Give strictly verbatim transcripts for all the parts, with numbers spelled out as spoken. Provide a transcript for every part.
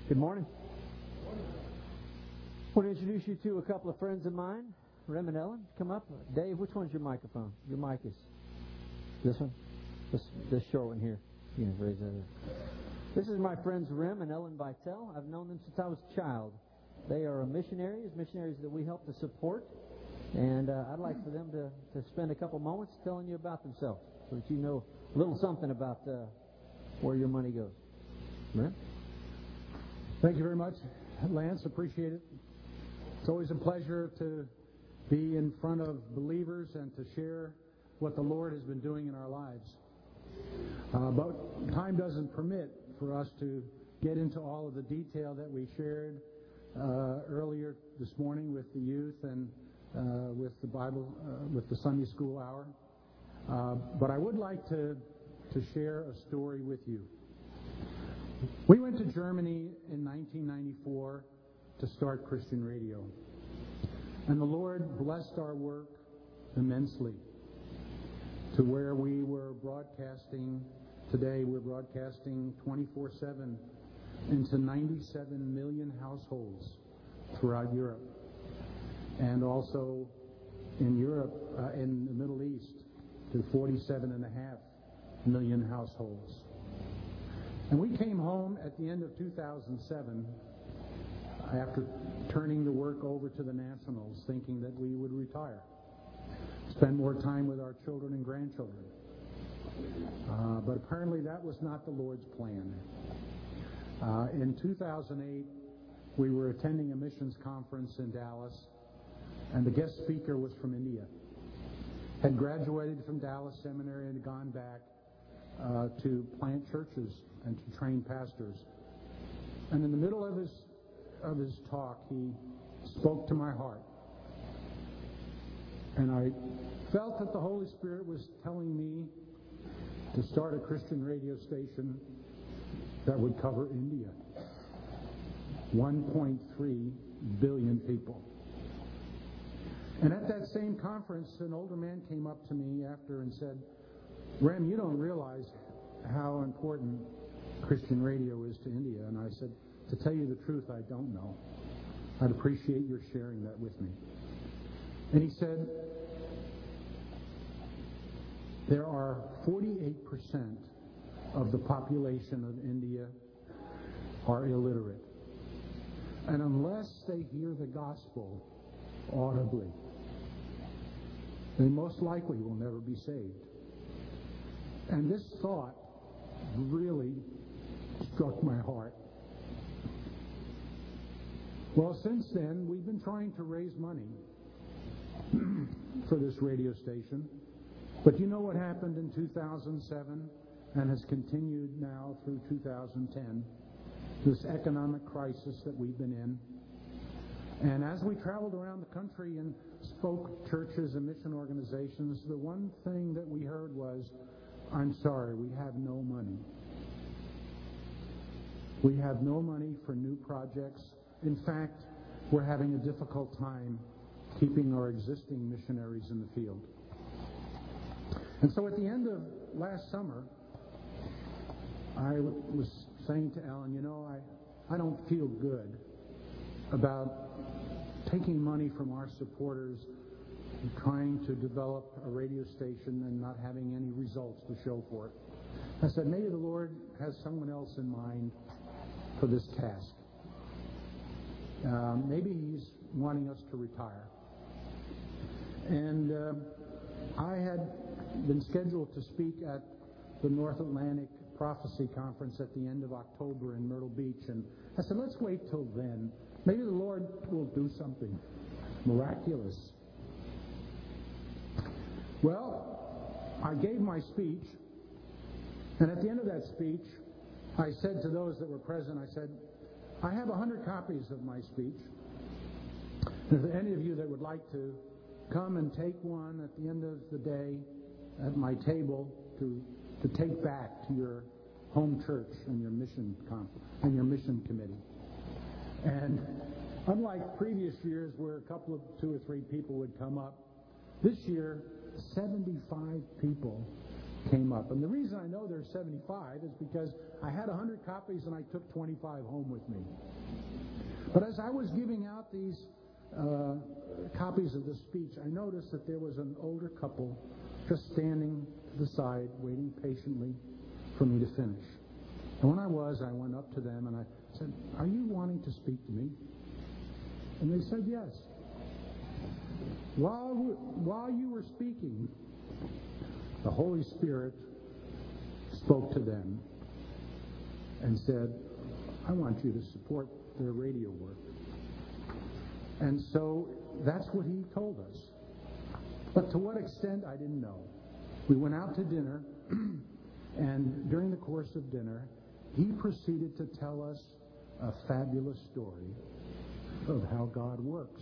Good morning. I want to introduce you to a couple of friends of mine. Rem and Ellen, come up. Dave, which one's your microphone? Your mic is this one? This this short one here. You can raise that up. This is my friends Rem and Ellen Vitale. I've known them since I was a child. They are missionaries, missionaries that we help to support. And uh, I'd like for them to, to spend a couple moments telling you about themselves so that you know a little something about uh, where your money goes. Rem? Thank you very much, Lance. Appreciate it. It's always a pleasure to be in front of believers and to share what the Lord has been doing in our lives. Uh, but time doesn't permit for us to get into all of the detail that we shared uh, earlier this morning with the youth and uh, with the Bible, uh, with the Sunday school hour. Uh, but I would like to to share a story with you. We went to Germany in nineteen ninety-four to start Christian Radio. And the Lord blessed our work immensely to where we were broadcasting. Today we're broadcasting twenty-four seven into ninety-seven million households throughout Europe. And also in Europe, uh, in the Middle East, to forty-seven and a half million households. And we came home at the end of two thousand seven after turning the work over to the Nationals, thinking that we would retire, spend more time with our children and grandchildren. Uh, but apparently that was not the Lord's plan. Uh, in two thousand eight, we were attending a missions conference in Dallas, and the guest speaker was from India. Had graduated from Dallas Seminary and had gone back uh, to plant churches and to train pastors. And in the middle of his of his talk, he spoke to my heart. And I felt that the Holy Spirit was telling me to start a Christian radio station that would cover India. one point three billion people. And at that same conference, an older man came up to me after and said, Rem, you don't realize how important Christian radio is to India. And I said, to tell you the truth, I don't know. I'd appreciate your sharing that with me. And he said, there are forty-eight percent of the population of India are illiterate. And unless they hear the gospel audibly, they most likely will never be saved. And this thought really struck my heart. Well, since then, we've been trying to raise money for this radio station. But you know what happened in two thousand seven and has continued now through two thousand ten, this economic crisis that we've been in. And as we traveled around the country and spoke churches and mission organizations, the one thing that we heard was, I'm sorry, we have no money. We have no money for new projects. In fact, we're having a difficult time keeping our existing missionaries in the field. And so at the end of last summer, I was saying to Ellen, you know, I, I don't feel good about taking money from our supporters and trying to develop a radio station and not having any results to show for it. I said, maybe the Lord has someone else in mind for this task. Um, maybe He's wanting us to retire. And uh, I had been scheduled to speak at the North Atlantic Prophecy Conference at the end of October in Myrtle Beach. And I said, let's wait till then. Maybe the Lord will do something miraculous. Well, I gave my speech. And at the end of that speech, I said to those that were present, I said, I have a hundred copies of my speech. If there are any of you that would like to come and take one at the end of the day at my table to to take back to your home church and your mission comp and your mission committee. And unlike previous years where a couple of two or three people would come up, this year seventy-five people came up. And the reason I know there's seventy-five is because I had one hundred copies and I took twenty-five home with me. But as I was giving out these uh, copies of the speech, I noticed that there was an older couple just standing to the side, waiting patiently for me to finish. And when I was, I went up to them and I said, "Are you wanting to speak to me?" And they said, "Yes." While, while you were speaking, the Holy Spirit spoke to them and said, "I want you to support their radio work." And so that's what he told us. But to what extent, I didn't know. We went out to dinner, and during the course of dinner, he proceeded to tell us a fabulous story of how God works.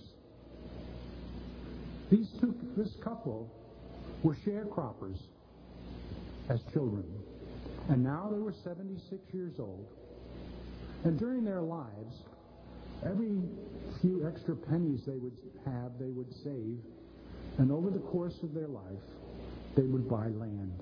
These two, this couple were sharecroppers as children, and now they were seventy-six years old. And during their lives, every few extra pennies they would have, they would save, and over the course of their life, they would buy land.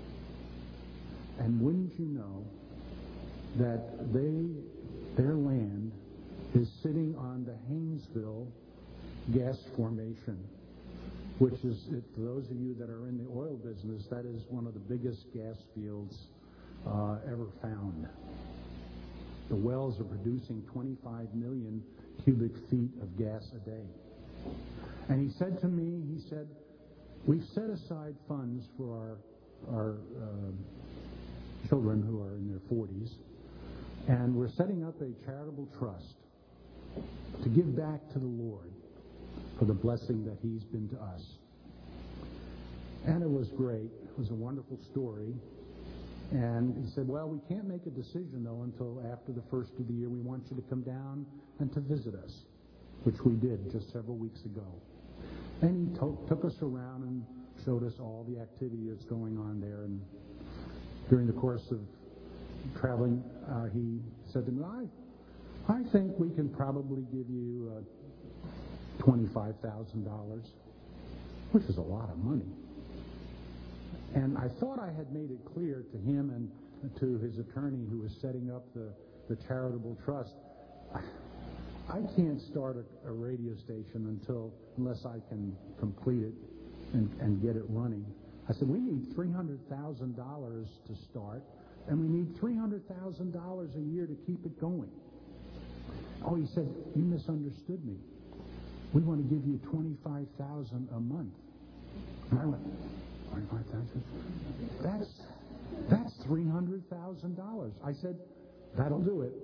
And wouldn't you know that they, their land is sitting on the Haynesville gas formation, which is, for those of you that are in the oil business, that is one of the biggest gas fields uh, ever found. The wells are producing twenty-five million cubic feet of gas a day. And he said to me, he said, "We've set aside funds for our, our uh, children who are in their forties, and we're setting up a charitable trust to give back to the Lord for the blessing that he's been to us." And it was great. It was a wonderful story. And he said, "Well, we can't make a decision, though, until after the first of the year. We want you to come down and to visit us," which we did just several weeks ago. And he to- took us around and showed us all the activity that's going on there. And during the course of traveling, uh, he said to me, I, I think we can probably give you uh, twenty-five thousand dollars, which is a lot of money. And I thought I had made it clear to him and to his attorney who was setting up the, the charitable trust, I can't start a, a radio station until unless I can complete it and, and get it running. I said, we need three hundred thousand dollars to start, and we need three hundred thousand dollars a year to keep it going. Oh, he said, you misunderstood me. We want to give you twenty-five thousand dollars a month. And I went, twenty-five thousand dollars? That's, that's three hundred thousand dollars. I said, that'll do it.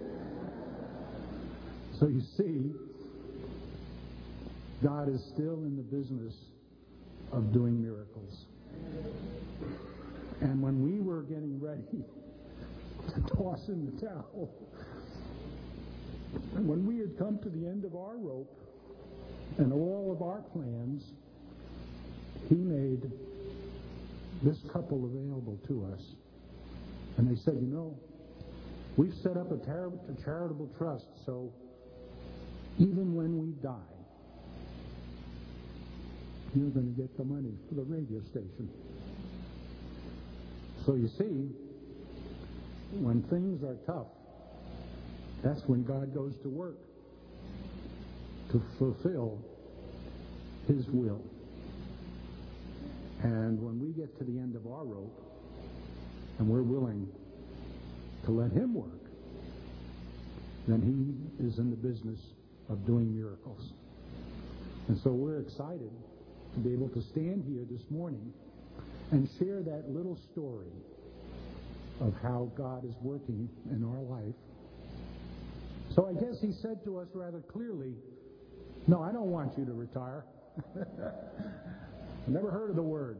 So you see, God is still in the business of doing miracles. And when we were getting ready to toss in the towel, and when we had come to the end of our rope and all of our plans, he made this couple available to us. And they said, you know, we've set up a, tar- a charitable trust, so even when we die, you're going to get the money for the radio station. So you see, when things are tough, that's when God goes to work to fulfill his will. And when we get to the end of our rope and we're willing to let him work, then he is in the business of doing miracles. And so we're excited to be able to stand here this morning and share that little story of how God is working in our life. So I guess he said to us rather clearly, no, I don't want you to retire. I never heard of the word.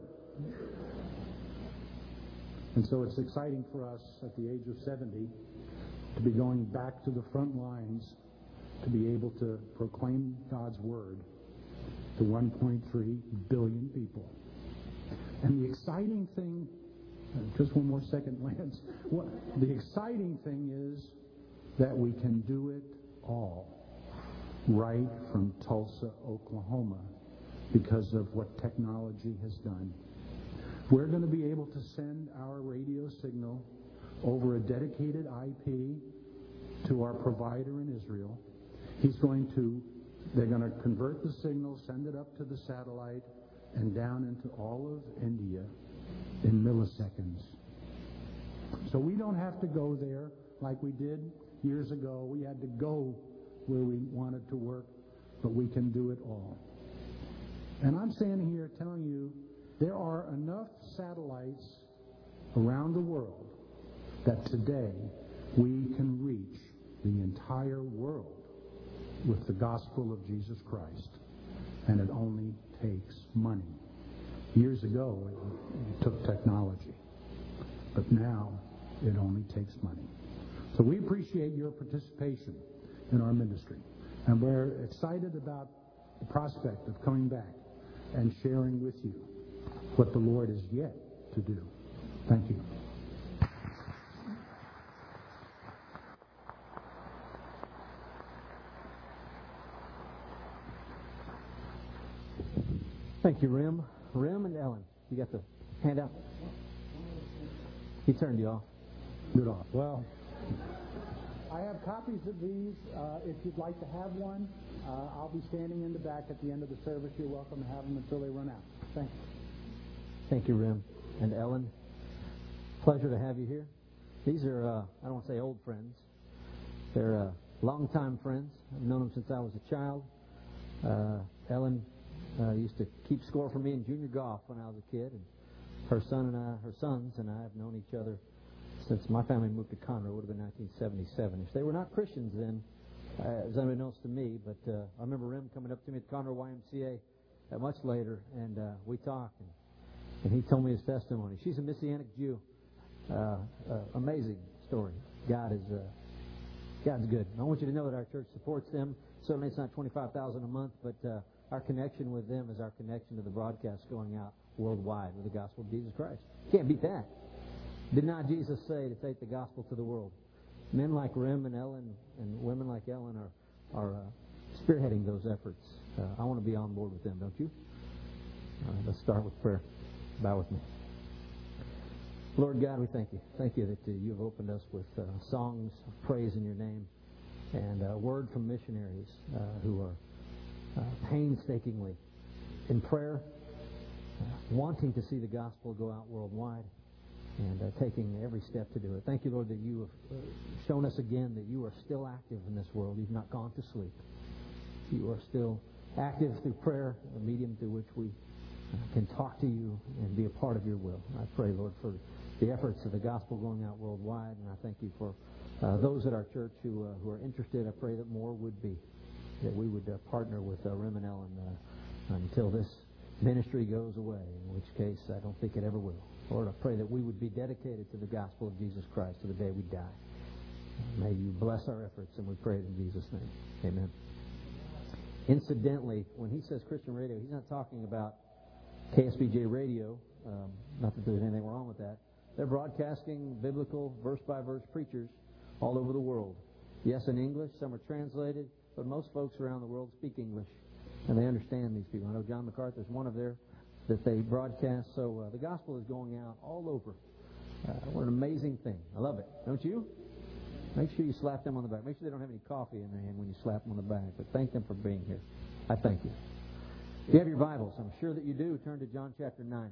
And so it's exciting for us at the age of seventy to be going back to the front lines to be able to proclaim God's word to one point three billion people. And the exciting thing, just one more second, Lance, what, the exciting thing is that we can do it all right from Tulsa, Oklahoma, because of what technology has done. We're going to be able to send our radio signal over a dedicated I P to our provider in Israel. He's going to, they're going to convert the signal, send it up to the satellite, and down into all of India in milliseconds. So we don't have to go there like we did years ago. We had to go where we wanted to work, but we can do it all. And I'm standing here telling you there are enough satellites around the world that today we can reach the entire world with the gospel of Jesus Christ. And it only takes money. Years ago, it, it took technology. But now, it only takes money. So we appreciate your participation in our ministry. And we're excited about the prospect of coming back and sharing with you what the Lord is yet to do. Thank you. Thank you, Rem. Rem and Ellen. You got the handout? He turned you off. Good off. Well, I have copies of these. Uh, if you'd like to have one, uh, I'll be standing in the back at the end of the service. You're welcome to have them until they run out. Thank you. Thank you, Rem and Ellen. Pleasure to have you here. These are, uh, I don't want to say old friends. They're uh, longtime friends. I've known them since I was a child. Uh, Ellen uh, used to keep score for me in junior golf when I was a kid, and her son and I, her sons and I have known each other since my family moved to Conroe. It would have been nineteen seventy-seven. If they were not Christians then, uh, as unbeknownst to me, but uh, I remember Rem coming up to me at the Conroe Y M C A uh, much later, and uh, we talked, and, and he told me his testimony. She's a Messianic Jew. Uh, uh, amazing story. God is uh, God's good. I want you to know that our church supports them. Certainly it's not twenty-five thousand dollars a month, but uh, our connection with them is our connection to the broadcast going out worldwide with the gospel of Jesus Christ. Can't beat that. Did not Jesus say to take the gospel to the world? Men like Rem and Ellen and women like Ellen are, are uh, spearheading those efforts. Uh, I want to be on board with them, don't you? Uh, let's start with prayer. Bow with me. Lord God, we thank you. Thank you that uh, you have opened us with uh, songs of praise in your name and a word from missionaries uh, who are uh, painstakingly in prayer, uh, wanting to see the gospel go out worldwide, and uh, taking every step to do it. Thank you, Lord, that you have uh, shown us again that you are still active in this world. You've not gone to sleep. You are still active through prayer, a medium through which we uh, can talk to you and be a part of your will. I pray, Lord, for the efforts of the gospel going out worldwide, and I thank you for uh, those at our church who uh, who are interested. I pray that more would be, that we would uh, partner with uh, Rem and Ellen uh, until this ministry goes away, in which case I don't think it ever will. Lord, I pray that we would be dedicated to the gospel of Jesus Christ to the day we die. May you bless our efforts, and we pray it in Jesus' name. Amen. Incidentally, when he says Christian radio, he's not talking about K S B J radio. Um, not that there's anything wrong with that. They're broadcasting biblical, verse-by-verse preachers all over the world. Yes, in English. Some are translated, but most folks around the world speak English, and they understand these people. I know John MacArthur's one of their that they broadcast. So uh, the gospel is going out all over. Uh, what an amazing thing. I love it. Don't you? Make sure you slap them on the back. Make sure they don't have any coffee in their hand when you slap them on the back. But thank them for being here. I thank you. If you have your Bibles, I'm sure that you do, turn to John chapter nine.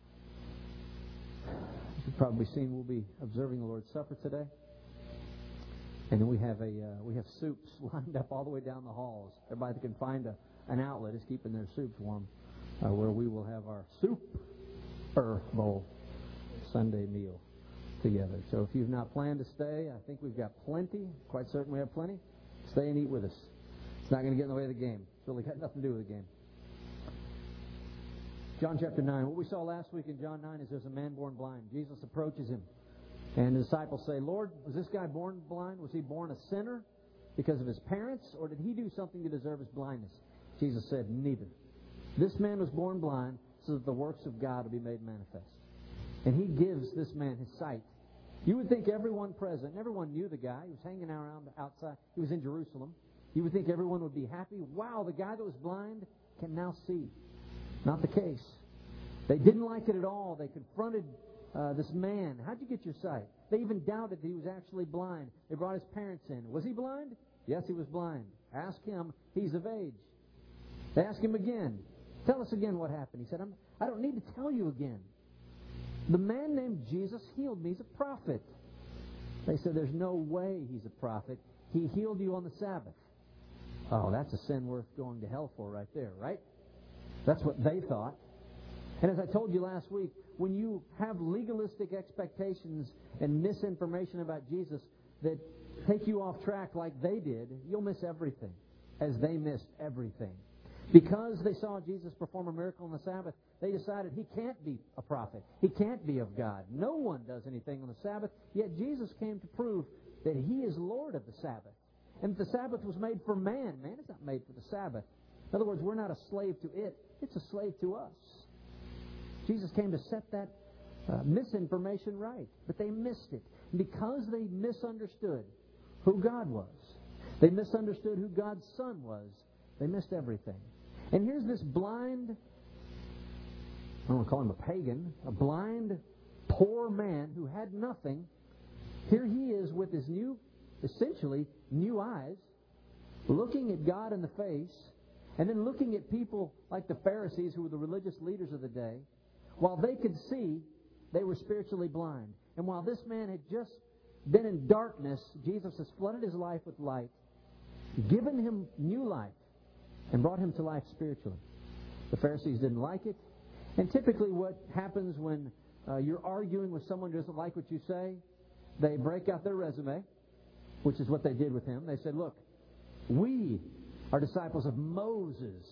As you've probably seen, we'll be observing the Lord's Supper today. And then we have a uh, we have soups lined up all the way down the halls. Everybody that can find a, an outlet is keeping their soups warm. Uh, where we will have our Super Bowl Sunday meal together. So if you've not planned to stay, I think we've got plenty. Quite certain we have plenty. Stay and eat with us. It's not going to get in the way of the game. It's really got nothing to do with the game. John chapter nine. What we saw last week in John nine is there's a man born blind. Jesus approaches him, and the disciples say, Lord, was this guy born blind? Was he born a sinner because of his parents, or did he do something to deserve his blindness? Jesus said, neither. This man was born blind so that the works of God would be made manifest. And he gives this man his sight. You would think everyone present, and everyone knew the guy. He was hanging around outside. He was in Jerusalem. You would think everyone would be happy. Wow, the guy that was blind can now see. Not the case. They didn't like it at all. They confronted uh, this man. How'd you get your sight? They even doubted that he was actually blind. They brought his parents in. Was he blind? Yes, he was blind. Ask him. He's of age. They asked him again. Tell us again what happened. He said, I'm, I don't need to tell you again. The man named Jesus healed me. He's a prophet. They said, there's no way he's a prophet. He healed you on the Sabbath. Oh, that's a sin worth going to hell for right there, right? That's what they thought. And as I told you last week, when you have legalistic expectations and misinformation about Jesus that take you off track like they did, you'll miss everything, as they missed everything. Because they saw Jesus perform a miracle on the Sabbath, they decided he can't be a prophet. He can't be of God. No one does anything on the Sabbath, yet Jesus came to prove that he is Lord of the Sabbath. And the Sabbath was made for man. Man is not made for the Sabbath. In other words, we're not a slave to it. It's a slave to us. Jesus came to set that uh, misinformation right. But they missed it. Because they misunderstood who God was, they misunderstood who God's Son was, they missed everything. And here's this blind, I don't want to call him a pagan, a blind, poor man who had nothing. Here he is with his new, essentially, new eyes, looking at God in the face, and then looking at people like the Pharisees, who were the religious leaders of the day. While they could see, they were spiritually blind. And while this man had just been in darkness, Jesus has flooded his life with light, given him new life, and brought him to life spiritually. The Pharisees didn't like it. And typically what happens when uh, you're arguing with someone who doesn't like what you say, they break out their resume, which is what they did with him. They said, look, we are disciples of Moses.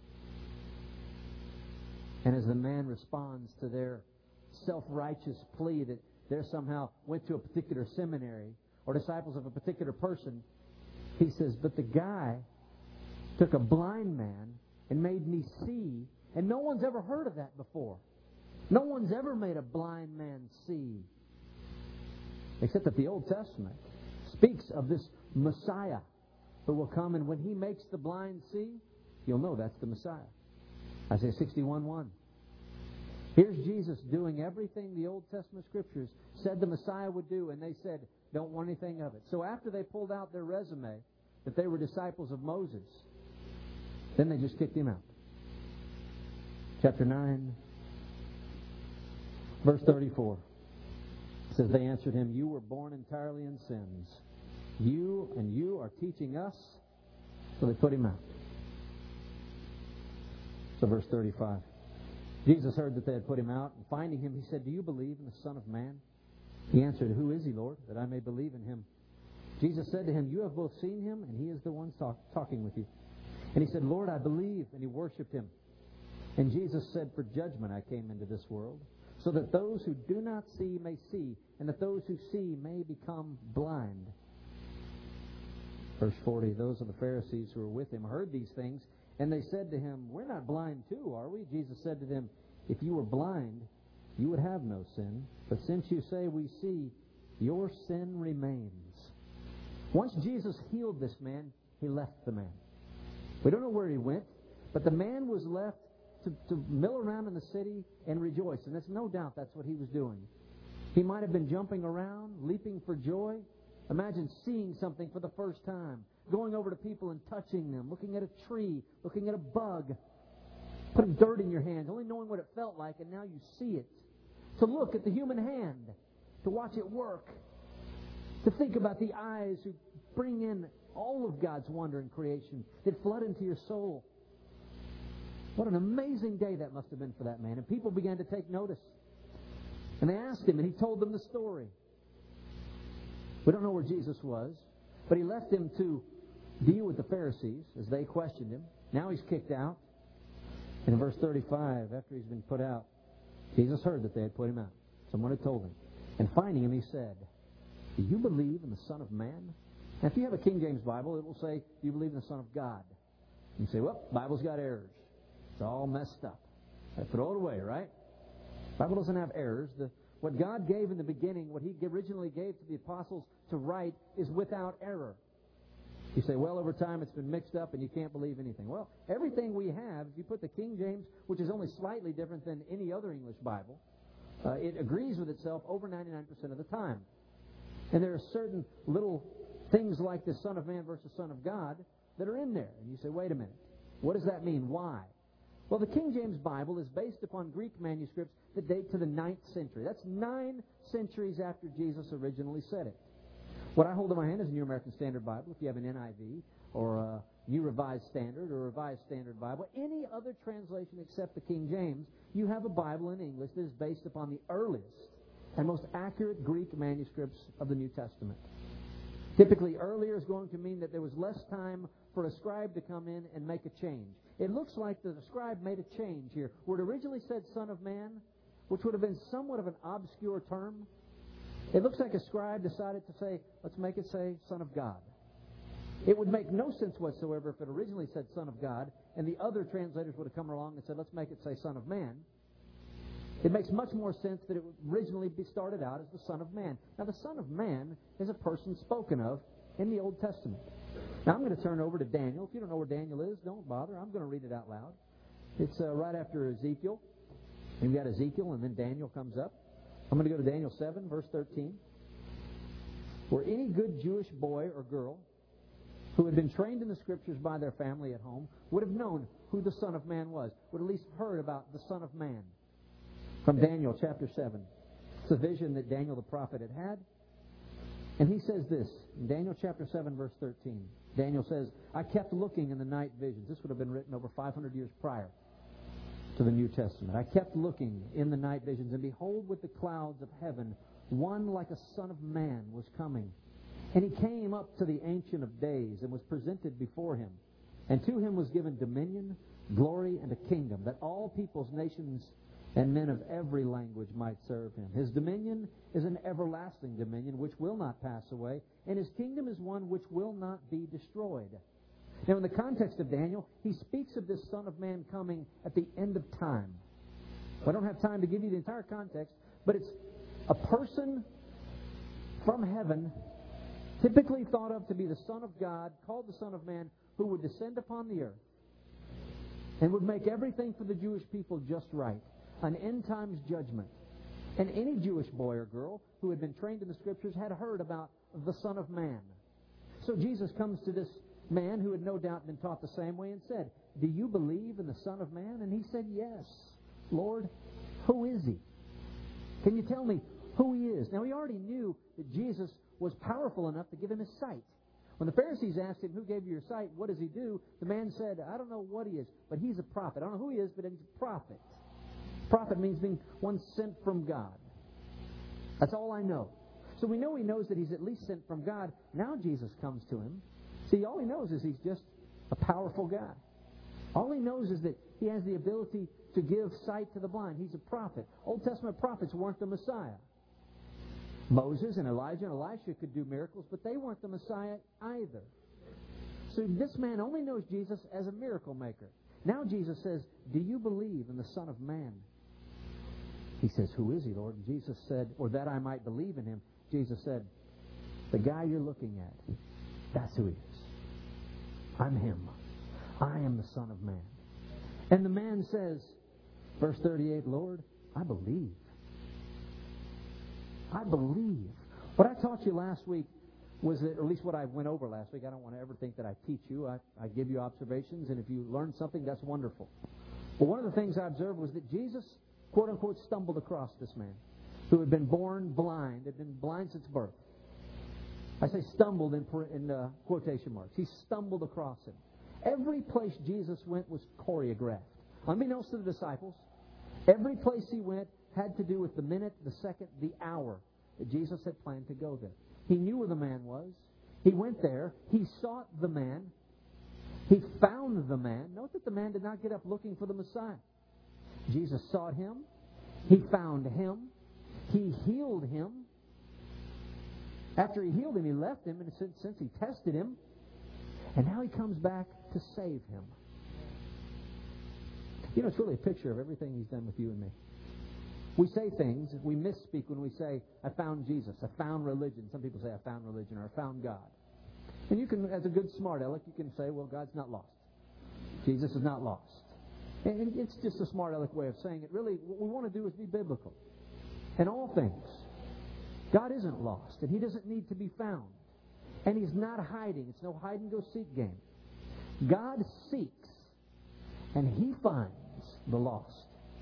And as the man responds to their self-righteous plea that they somehow went to a particular seminary or disciples of a particular person, he says, but the guy took a blind man and made me see, and no one's ever heard of that before. No one's ever made a blind man see. Except that the Old Testament speaks of this Messiah who will come, and when he makes the blind see, you'll know that's the Messiah. Isaiah sixty-one one. Here's Jesus doing everything the Old Testament Scriptures said the Messiah would do, and they said, don't want anything of it. So after they pulled out their resume that they were disciples of Moses, then they just kicked him out. Chapter nine, verse thirty-four. It says, they answered him, you were born entirely in sins. You and you are teaching us. So they put him out. So verse thirty-five. Jesus heard that they had put him out, and finding him, he said, do you believe in the Son of Man? He answered, who is he, Lord, that I may believe in him? Jesus said to him, you have both seen him, and he is the one talk, talking with you. And he said, Lord, I believe. And he worshipped him. And Jesus said, for judgment I came into this world, so that those who do not see may see, and that those who see may become blind. Verse forty, those of the Pharisees who were with him heard these things, and they said to him, we're not blind too, are we? Jesus said to them, if you were blind, you would have no sin. But since you say we see, your sin remains. Once Jesus healed this man, he left the man. We don't know where he went, but the man was left to, to mill around in the city and rejoice. And there's no doubt that's what he was doing. He might have been jumping around, leaping for joy. Imagine seeing something for the first time, going over to people and touching them, looking at a tree, looking at a bug, putting dirt in your hands, only knowing what it felt like, and now you see it. To look at the human hand, to watch it work, to think about the eyes who bring in all of God's wonder and creation that flood into your soul. What an amazing day that must have been for that man. And people began to take notice. And they asked him, and he told them the story. We don't know where Jesus was, but he left him to deal with the Pharisees as they questioned him. Now he's kicked out. And in verse thirty-five, after he's been put out, Jesus heard that they had put him out. Someone had told him. And finding him, he said, do you believe in the Son of Man? Now, if you have a King James Bible, it will say, do you believe in the Son of God? You say, well, the Bible's got errors. It's all messed up. I throw it away, right? The Bible doesn't have errors. The, what God gave in the beginning, what he originally gave to the apostles to write, is without error. You say, well, over time it's been mixed up and you can't believe anything. Well, everything we have, if you put the King James, which is only slightly different than any other English Bible, uh, it agrees with itself over ninety-nine percent of the time. And there are certain little things like the Son of Man versus Son of God that are in there. And you say, wait a minute, what does that mean? Why? Well, the King James Bible is based upon Greek manuscripts that date to the ninth century. That's nine centuries after Jesus originally said it. What I hold in my hand is a New American Standard Bible. If you have an N I V or a New Revised Standard or a Revised Standard Bible, any other translation except the King James, you have a Bible in English that is based upon the earliest and most accurate Greek manuscripts of the New Testament. Typically, earlier is going to mean that there was less time for a scribe to come in and make a change. It looks like the scribe made a change here. Where it originally said Son of Man, which would have been somewhat of an obscure term, it looks like a scribe decided to say, let's make it say Son of God. It would make no sense whatsoever if it originally said Son of God, and the other translators would have come along and said, let's make it say Son of Man. It makes much more sense that it would originally be started out as the Son of Man. Now, the Son of Man is a person spoken of in the Old Testament. Now, I'm going to turn over to Daniel. If you don't know where Daniel is, don't bother. I'm going to read it out loud. It's uh, right after Ezekiel. You've got Ezekiel, and then Daniel comes up. I'm going to go to Daniel seven, verse thirteen. Where any good Jewish boy or girl who had been trained in the Scriptures by their family at home would have known who the Son of Man was, would at least heard about the Son of Man. From Daniel chapter seven. It's a vision that Daniel the prophet had had. And he says this, in Daniel chapter seven, verse thirteen. Daniel says, I kept looking in the night visions. This would have been written over five hundred years prior to the New Testament. I kept looking in the night visions, and behold, with the clouds of heaven, one like a son of man was coming. And he came up to the Ancient of Days and was presented before him. And to him was given dominion, glory, and a kingdom, that all peoples, nations, and men of every language might serve him. His dominion is an everlasting dominion which will not pass away, and his kingdom is one which will not be destroyed. Now, in the context of Daniel, he speaks of this Son of Man coming at the end of time. I don't have time to give you the entire context, but it's a person from heaven, typically thought of to be the Son of God, called the Son of Man, who would descend upon the earth and would make everything for the Jewish people just right. An end times judgment. And any Jewish boy or girl who had been trained in the Scriptures had heard about the Son of Man. So Jesus comes to this man who had no doubt been taught the same way and said, do you believe in the Son of Man? And he said, yes. Lord, who is he? Can you tell me who he is? Now, he already knew that Jesus was powerful enough to give him his sight. When the Pharisees asked him, who gave you your sight? What does he do? The man said, I don't know what he is, but he's a prophet. I don't know who he is, but he's a prophet. Prophet means being one sent from God. That's all I know. So we know he knows that he's at least sent from God. Now Jesus comes to him. See, all he knows is he's just a powerful guy. All he knows is that he has the ability to give sight to the blind. He's a prophet. Old Testament prophets weren't the Messiah. Moses and Elijah and Elisha could do miracles, but they weren't the Messiah either. So this man only knows Jesus as a miracle maker. Now Jesus says, do you believe in the Son of Man? He says, who is he, Lord? And Jesus said, or that I might believe in him. Jesus said, the guy you're looking at, that's who he is. I'm him. I am the Son of Man. And the man says, verse thirty-eight, Lord, I believe. I believe. What I taught you last week was that, or at least what I went over last week, I don't want to ever think that I teach you. I, I give you observations, and if you learn something, that's wonderful. But one of the things I observed was that Jesus, quote-unquote, stumbled across this man who had been born blind, had been blind since birth. I say stumbled in, in uh, quotation marks. He stumbled across him. Every place Jesus went was choreographed. Unbeknownst to the disciples, every place he went had to do with the minute, the second, the hour that Jesus had planned to go there. He knew where the man was. He went there. He sought the man. He found the man. Note that the man did not get up looking for the Messiah. Jesus sought him. He found him. He healed him. After he healed him, he left him, and since he tested him, and now he comes back to save him. You know, it's really a picture of everything he's done with you and me. We say things, we misspeak when we say, I found Jesus, I found religion. Some people say, I found religion, or I found God. And you can, as a good smart aleck, you can say, well, God's not lost. Jesus is not lost. And it's just a smart aleck way of saying it. Really, what we want to do is be biblical. In all things, God isn't lost, and He doesn't need to be found. And He's not hiding. It's no hide-and-go-seek game. God seeks, and He finds the lost.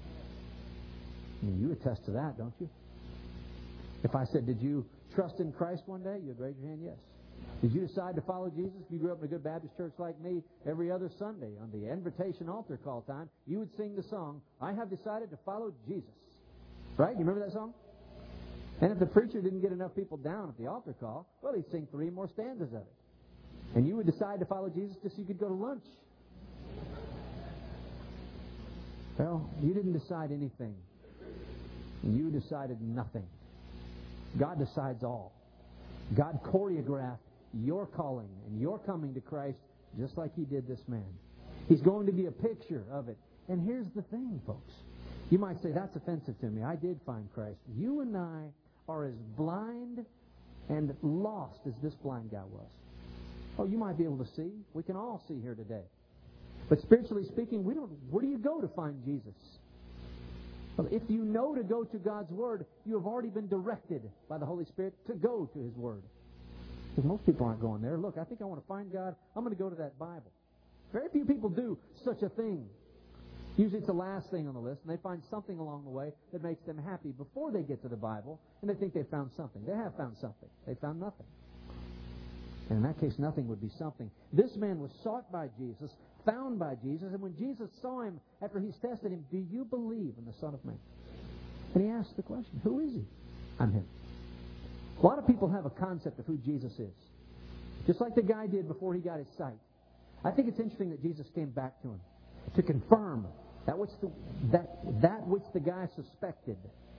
I mean, you attest to that, don't you? If I said, did you trust in Christ one day? You'd raise your hand, yes. Did you decide to follow Jesus? If you grew up in a good Baptist church like me, every other Sunday on the invitation altar call time, you would sing the song, I have decided to follow Jesus. Right? You remember that song? And if the preacher didn't get enough people down at the altar call, well, he'd sing three more stanzas of it. And you would decide to follow Jesus just so you could go to lunch. Well, you didn't decide anything. You decided nothing. God decides all. God choreographed your calling and your coming to Christ just like He did this man. He's going to be a picture of it. And here's the thing, folks. You might say, that's offensive to me. I did find Christ. You and I are as blind and lost as this blind guy was. Oh, you might be able to see. We can all see here today. But spiritually speaking, we don't. Where do you go to find Jesus? Well, if you know to go to God's Word, you have already been directed by the Holy Spirit to go to His Word. Because most people aren't going there. Look, I think I want to find God. I'm going to go to that Bible. Very few people do such a thing. Usually it's the last thing on the list, and they find something along the way that makes them happy before they get to the Bible, and they think they've found something. They have found something. They found nothing. And in that case, nothing would be something. This man was sought by Jesus, found by Jesus, and when Jesus saw him after He's tested him, do you believe in the Son of Man? And He asked the question, who is He? I'm Him. A lot of people have a concept of who Jesus is. Just like the guy did before he got his sight. I think it's interesting that Jesus came back to him to confirm that which the, that, that which the guy suspected.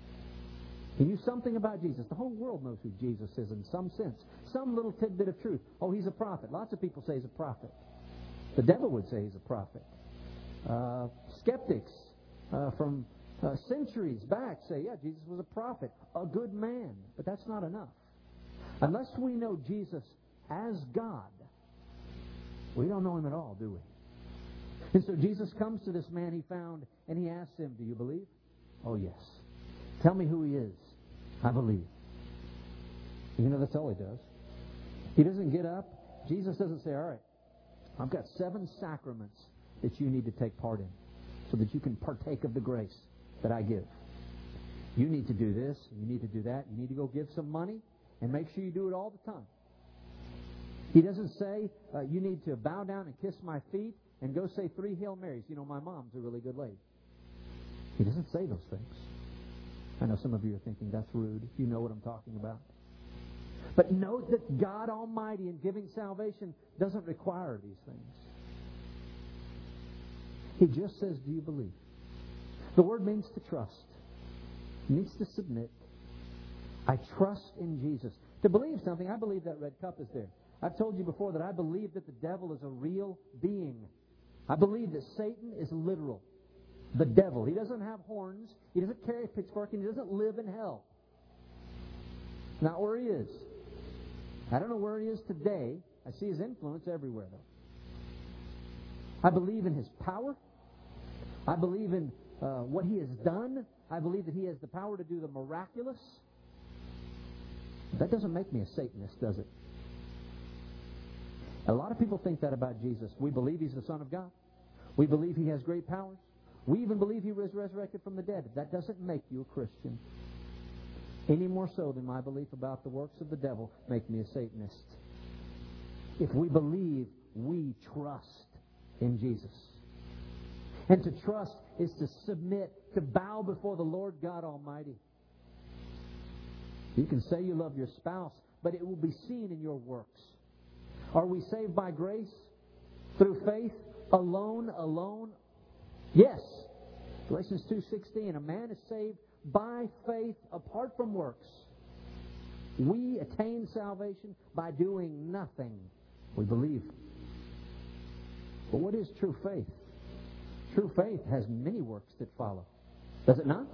He knew something about Jesus. The whole world knows who Jesus is in some sense. Some little tidbit of truth. Oh, He's a prophet. Lots of people say He's a prophet. The devil would say He's a prophet. Uh, skeptics uh, from uh, centuries back say, yeah, Jesus was a prophet, a good man. But that's not enough. Unless we know Jesus as God, we don't know Him at all, do we? And so Jesus comes to this man He found, and He asks him, do you believe? Oh, yes. Tell me who He is. I believe. You know, that's all He does. He doesn't get up. Jesus doesn't say, all right, I've got seven sacraments that you need to take part in so that you can partake of the grace that I give. You need to do this. You need to do that. You need to go give some money and make sure you do it all the time. He doesn't say, uh, you need to bow down and kiss my feet and go say three Hail Marys. You know, my mom's a really good lady. He doesn't say those things. I know some of you are thinking that's rude. You know what I'm talking about. But note that God Almighty in giving salvation doesn't require these things. He just says, do you believe? The word means to trust. It means to submit. I trust in Jesus. To believe something, I believe that red cup is there. I've told you before that I believe that the devil is a real being. I believe that Satan is literal. The devil. He doesn't have horns. He doesn't carry a pitchfork. And he doesn't live in hell. Not where he is. I don't know where he is today. I see his influence everywhere, though. I believe in his power. I believe in uh, what he has done. I believe that he has the power to do the miraculous. That doesn't make me a Satanist, does it? A lot of people think that about Jesus. We believe He's the Son of God. We believe He has great powers. We even believe He was resurrected from the dead. That doesn't make you a Christian. Any more so than my belief about the works of the devil make me a Satanist. If we believe, we trust in Jesus. And to trust is to submit, to bow before the Lord God Almighty. You can say you love your spouse, but it will be seen in your works. Are we saved by grace? Through faith? Alone? Alone? Yes. Galatians two sixteen, a man is saved by faith apart from works. We attain salvation by doing nothing. We believe. But what is true faith? True faith has many works that follow. Does it not?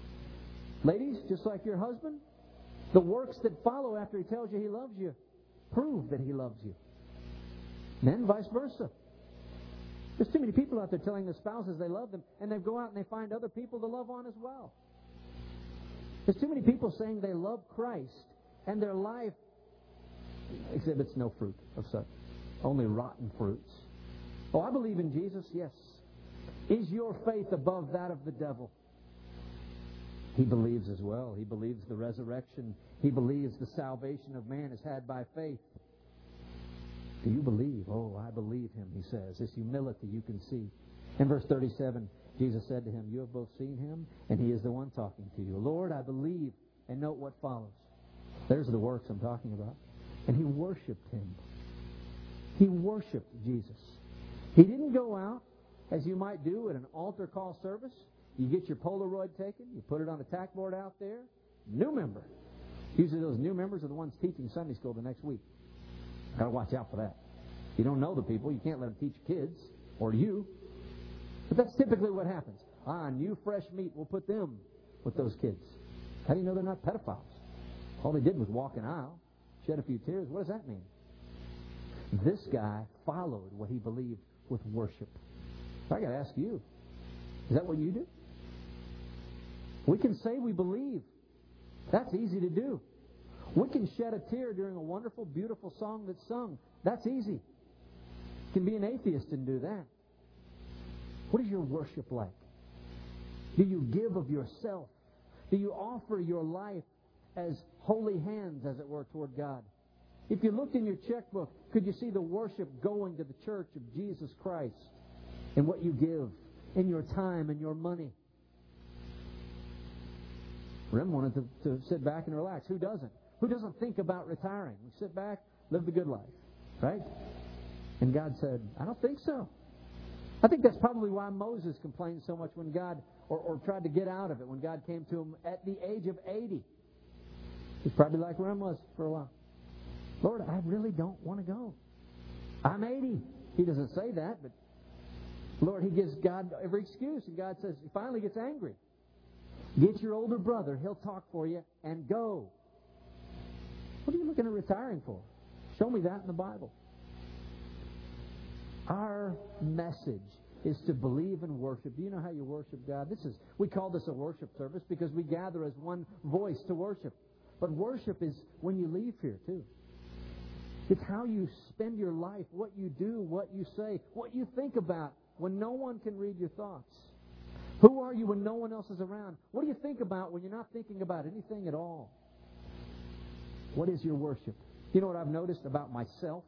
Ladies, just like your husband, the works that follow after he tells you he loves you prove that He loves you. Men, vice versa. There's too many people out there telling their spouses they love them, and they go out and they find other people to love on as well. There's too many people saying they love Christ, and their life exhibits no fruit of such. Only rotten fruits. Oh, I believe in Jesus, yes. Is your faith above that of the devil? He believes as well. He believes the resurrection. He believes the salvation of man is had by faith. Do you believe? Oh, I believe Him, he says. This humility you can see. In verse thirty-seven, Jesus said to him, you have both seen Him, and He is the one talking to you. Lord, I believe. And note what follows. There's the works I'm talking about. And he worshipped Him. He worshipped Jesus. He didn't go out, as you might do at an altar call service. You get your Polaroid taken, you put it on a tack board out there. New member. Usually those new members are the ones teaching Sunday school the next week. Got to watch out for that. You don't know the people. You can't let them teach kids or you. But that's typically what happens. Ah, new fresh meat. We'll put them with those kids. How do you know they're not pedophiles? All they did was walk an aisle, shed a few tears. What does that mean? This guy followed what he believed with worship. So I got to ask you, is that what you do? We can say we believe. That's easy to do. We can shed a tear during a wonderful, beautiful song that's sung. That's easy. You can be an atheist and do that. What is your worship like? Do you give of yourself? Do you offer your life as holy hands, as it were, toward God? If you looked in your checkbook, could you see the worship going to the church of Jesus Christ and what you give in your time and your money? Rem wanted to, to sit back and relax. Who doesn't? Who doesn't think about retiring? We sit back, live the good life, right? And God said, I don't think so. I think that's probably why Moses complained so much when God, or, or tried to get out of it when God came to him at the age of eighty. He's probably like Rem was for a while. Lord, I really don't want to go. I'm eighty. He doesn't say that, but Lord, he gives God every excuse. And God says, he finally gets angry. Get your older brother. He'll talk for you and go. What are you looking at retiring for? Show me that in the Bible. Our message is to believe and worship. Do you know how you worship God? This is we call this a worship service because we gather as one voice to worship. But worship is when you leave here, too. It's how you spend your life, what you do, what you say, what you think about when no one can read your thoughts. Who are you when no one else is around? What do you think about when you're not thinking about anything at all? What is your worship? You know what I've noticed about myself?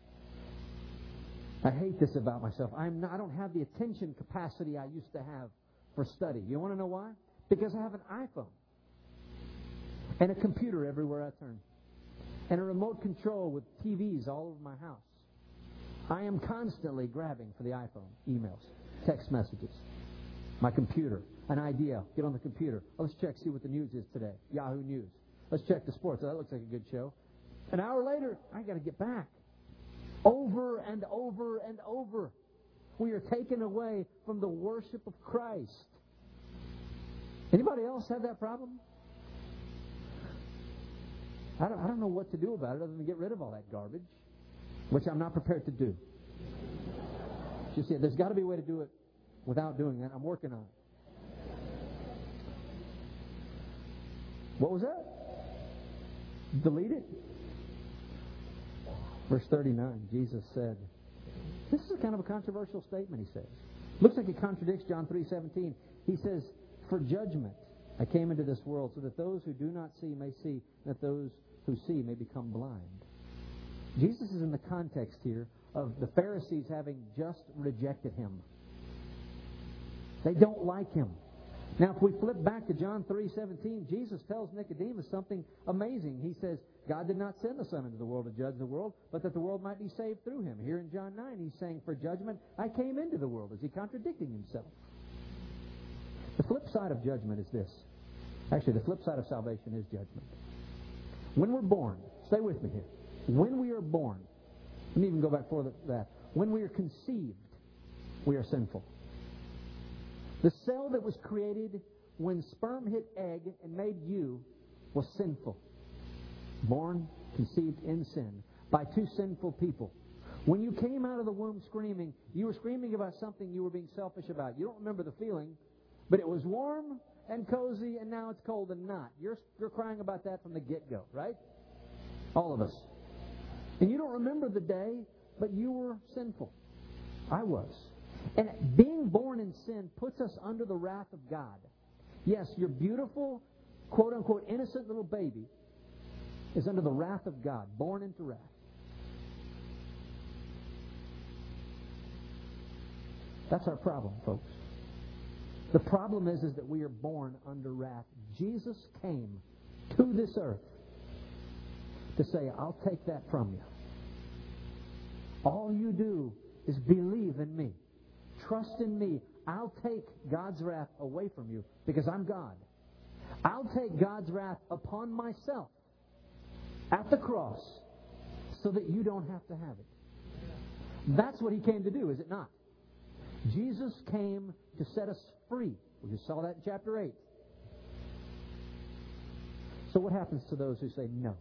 I hate this about myself. I'm not, I don't have the attention capacity I used to have for study. You want to know why? Because I have an iPhone and a computer everywhere I turn and a remote control with T Vs all over my house. I am constantly grabbing for the iPhone, emails, text messages, my computer, an idea, get on the computer. Oh, let's check, see what the news is today. Yahoo News. Let's check the sports. Oh, that looks like a good show. An hour later, I got to get back. Over and over and over. We are taken away from the worship of Christ. Anybody else have that problem? I don't, I don't know what to do about it other than get rid of all that garbage, which I'm not prepared to do. Just see, there's got to be a way to do it without doing that. I'm working on it. What was that? Delete it? Verse thirty-nine, Jesus said, this is a kind of a controversial statement, he says. Looks like it contradicts John three seventeen. He says, for judgment I came into this world so that those who do not see may see, that those who see may become blind. Jesus is in the context here of the Pharisees having just rejected him. They don't like him. Now, if we flip back to John three seventeen, Jesus tells Nicodemus something amazing. He says, God did not send the Son into the world to judge the world, but that the world might be saved through him. Here in John nine, he's saying, for judgment, I came into the world. Is he contradicting himself? The flip side of judgment is this. Actually, the flip side of salvation is judgment. When we're born, stay with me here. When we are born, let me even go back further than that. When we are conceived, we are sinful. The cell that was created when sperm hit egg and made you was sinful. Born, conceived in sin. by two sinful people. When you came out of the womb screaming, you were screaming about something you were being selfish about. You don't remember the feeling, but it was warm and cozy, and now it's cold and not. You're, you're crying about that from the get-go, right? All of us. And you don't remember the day, but you were sinful. I was. And being born in sin puts us under the wrath of God. Yes, your beautiful, quote-unquote, innocent little baby is under the wrath of God, born into wrath. That's our problem, folks. The problem is, is that we are born under wrath. Jesus came to this earth to say, I'll take that from you. All you do is believe in me. Trust in me. I'll take God's wrath away from you because I'm God. I'll take God's wrath upon myself at the cross so that you don't have to have it. That's what He came to do, is it not? Jesus came to set us free. We just saw that in chapter eight. So what happens to those who say no?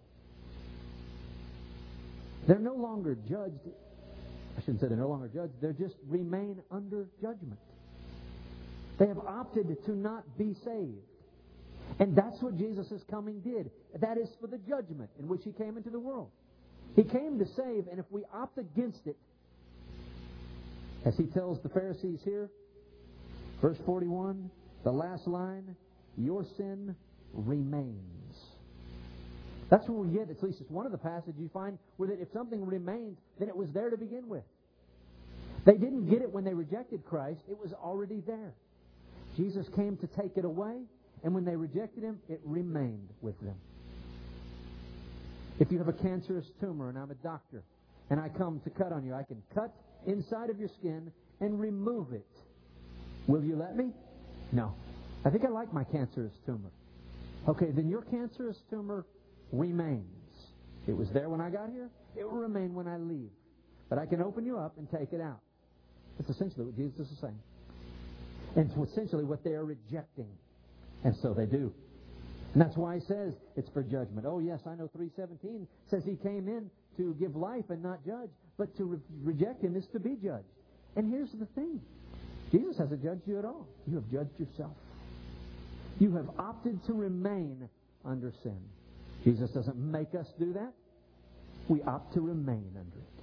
They're no longer judged. I shouldn't say they're no longer judged. They just remain under judgment. They have opted to not be saved. And that's what Jesus' coming did. That is for the judgment in which He came into the world. He came to save, and if we opt against it, as He tells the Pharisees here, verse forty-one, the last line, your sin remains. That's where we get, at least it's one of the passages you find, where that if something remains, then it was there to begin with. They didn't get it when they rejected Christ. It was already there. Jesus came to take it away, and when they rejected Him, it remained with them. If you have a cancerous tumor, and I'm a doctor, and I come to cut on you, I can cut inside of your skin and remove it. Will you let me? No. I think I like my cancerous tumor. Okay, then your cancerous tumor remains. It was there when I got here. It will remain when I leave. But I can open you up and take it out. That's essentially what Jesus is saying. And it's essentially what they are rejecting. And so they do. And that's why He says it's for judgment. Oh, yes, I know three seventeen says He came in to give life and not judge. But to re- reject Him is to be judged. And here's the thing. Jesus hasn't judged you at all. You have judged yourself. You have opted to remain under sin. Jesus doesn't make us do that. We opt to remain under it.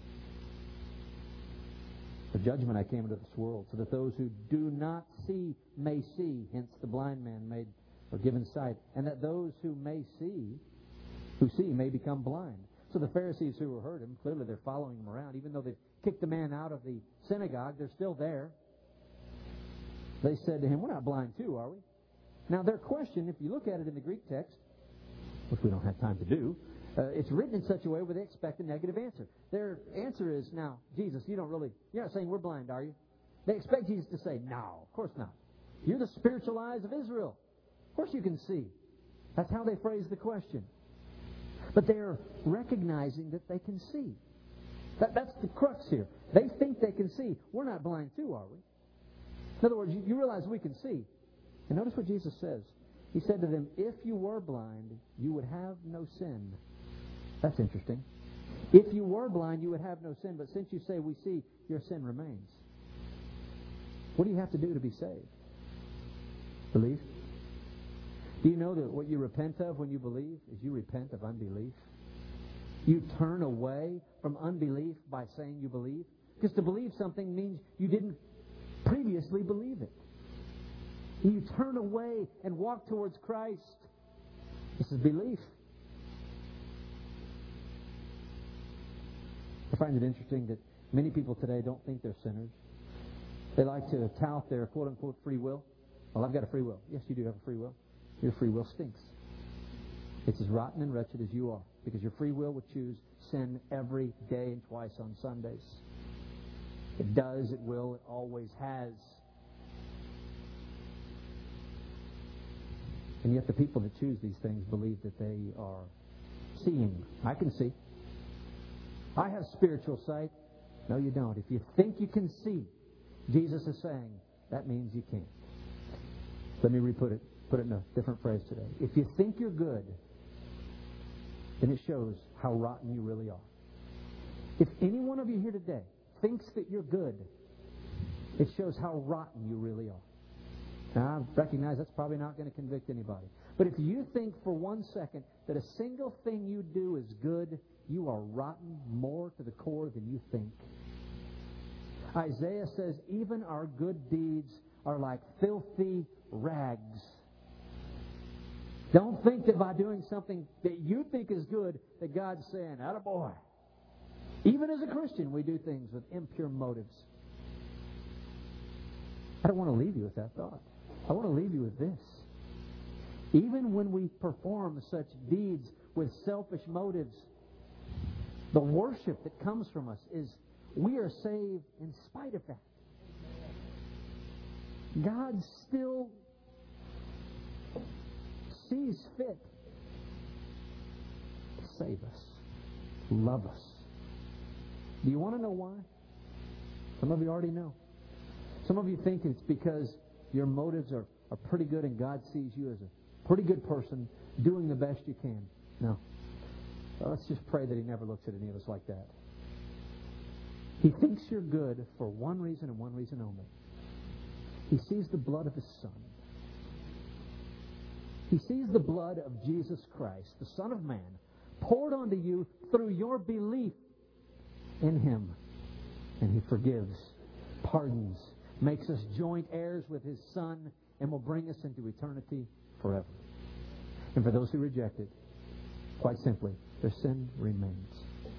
For judgment I came into this world, so that those who do not see may see. Hence the blind man made or given sight. And that those who may see, who see, may become blind. So the Pharisees who heard Him, clearly they're following Him around. Even though they've kicked the man out of the synagogue, they're still there. They said to Him, we're not blind too, are we? Now their question, if you look at it in the Greek text, which we don't have time to do, uh, it's written in such a way where they expect a negative answer. Their answer is, now, Jesus, you don't really, you're not saying we're blind, are you? They expect Jesus to say, no, of course not. You're the spiritual eyes of Israel. Of course you can see. That's how they phrase the question. But they're recognizing that they can see. That, that's the crux here. They think they can see. We're not blind too, are we? In other words, you, you realize we can see. And notice what Jesus says. He said to them, if you were blind, you would have no sin. That's interesting. If you were blind, you would have no sin. But since you say we see, your sin remains. What do you have to do to be saved? Believe. Do you know that what you repent of when you believe is you repent of unbelief? You turn away from unbelief by saying you believe. Because to believe something means you didn't previously believe it. You turn away and walk towards Christ. This is belief. I find it interesting that many people today don't think they're sinners. They like to tout their quote-unquote free will. Well, I've got a free will. Yes, you do have a free will. Your free will stinks. It's as rotten and wretched as you are, because your free will would choose sin every day and twice on Sundays. It does, it will, it always has. And yet the people that choose these things believe that they are seeing. I can see. I have spiritual sight. No, you don't. If you think you can see, Jesus is saying, that means you can't. Let me re-put it. Put it in a different phrase today. If you think you're good, then it shows how rotten you really are. If any one of you here today thinks that you're good, it shows how rotten you really are. Now, I recognize that's probably not going to convict anybody. But if you think for one second that a single thing you do is good, you are rotten more to the core than you think. Isaiah says, even our good deeds are like filthy rags. Don't think that by doing something that you think is good, that God's saying, attaboy. Even as a Christian, we do things with impure motives. I don't want to leave you with that thought. I want to leave you with this. Even when we perform such deeds with selfish motives, the worship that comes from us is we are saved in spite of that. God still sees fit to save us, love us. Do you want to know why? Some of you already know. Some of you think it's because your motives are, are pretty good and God sees you as a pretty good person doing the best you can. No. Well, let's just pray that He never looks at any of us like that. He thinks you're good for one reason and one reason only. He sees the blood of His Son. He sees the blood of Jesus Christ, the Son of Man, poured onto you through your belief in Him. And He forgives, pardons, makes us joint heirs with His Son, and will bring us into eternity forever. And for those who reject it, quite simply, their sin remains.